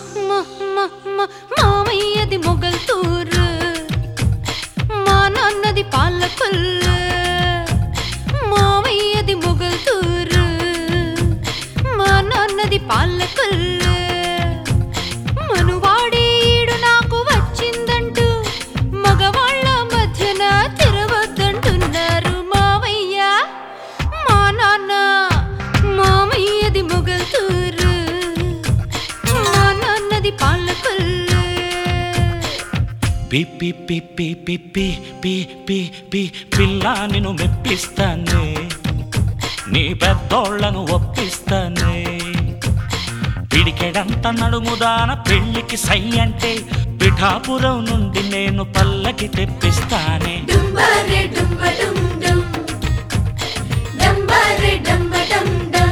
మామయ్యది మొగల్తూరు, మా నాన్నది పాలకొల్లు. మామయ్యది మొగల్తూరు, మా నాన్నది పాలకొల్లు. మనువాడే ఈడు నాకు వచ్చిందంటూ మగవాళ్ళ మధ్యన తిరగొద్దంటున్నారు మామయ్య మా నాన్న. మామయ్యది మొగల్తూరు, మా నాన్నది పాలకొల్లు. పిప్పి పిప్పి పిప్పి పి పి పి పిల్ల నిన్ను మెప్పిస్తానే, నీ పెద్దోళ్లను ఒప్పిస్తానే. పిడికెడంత నడుముదాన పెళ్లికి సై అంటే పిఠాపురం నుండి నేను పల్లకి తెప్పిస్తానే. డుంబరే డుంబ డుం డుం, డంబరే డంబ డం డం.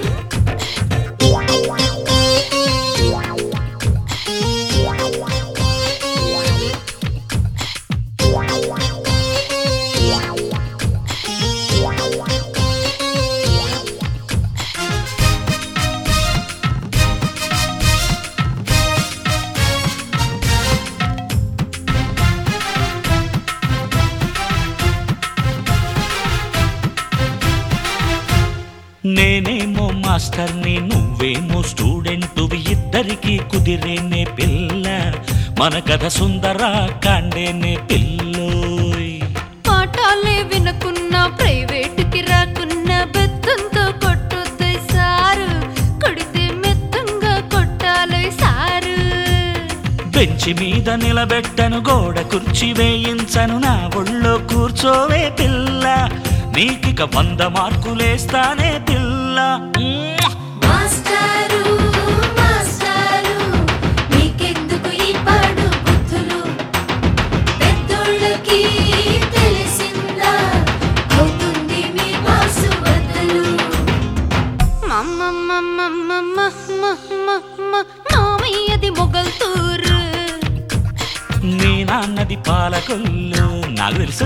నేనేమో మాస్టర్ని, నువ్వేమో స్టూడెంటువి, ఇద్దరికి కుదిరేనే పిల్ల, మన కథ సుందర కాండేనే పిల్లోయ్. పాఠాలే వినకున్నా ప్రైవేటుకి రాకున్నా బెత్తంతో కొట్టొద్దై సారు, కొడితే మెత్తంగా కొట్టాలై సారు. బెంచి మీద నిలబెట్టను, గోడ కుర్చీ వేయించను, నా ఒళ్ళో కూర్చోవే పిల్ల, నీకిక 100 మార్కులేస్తానే పిల్ల. మాస్టారు మాస్టారు, నీకెందుకు ఈ పాడు బుద్ధులు, పెద్దోళ్ళకి తెలిసిందా అవుతుంది మీ మాసు బదులు. మామయ్యది మొగల్తూరు, నీ నాన్నది పాలకొల్లు, నాకు తెలుసు.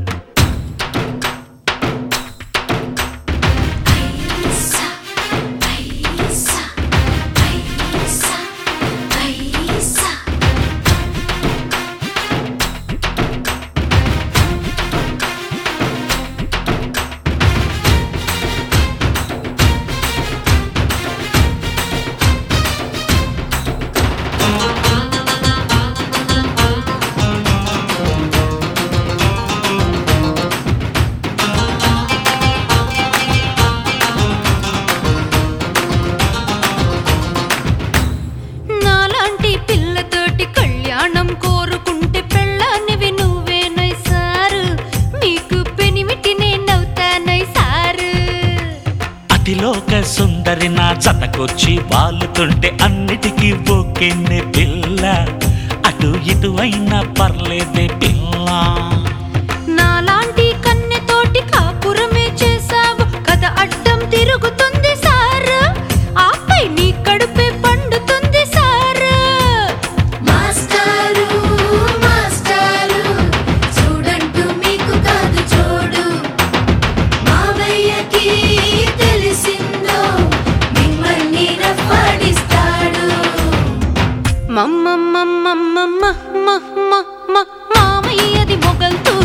కోరుకుంటే పెళ్ళానివి నువ్వేనై సారు, నీకు పెనిమిటి నేనవుతానై సారు. అతిలోక సుందరి నా జతకొచ్చి వాలుతుంటే అన్నిటికీ ఓకేనే పిల్ల, అటు ఇటు అయినా పర్లేదే పిల్ల. నాలాంటి కన్నెతోటి కాపురమే చేసావు, కథ అడ్డం తిరుగుతుంది సారు, ఆపై నీ కడుపే పండుతుంది సారు. మాస్టారు మాస్టారు, చూడంటూ మీకు కాదు చూడు, మావయ్యకి తెలిసిందో మిమ్మల్ని రప్పాడిస్తాడు. మామయ్యది మొగల్తూరు.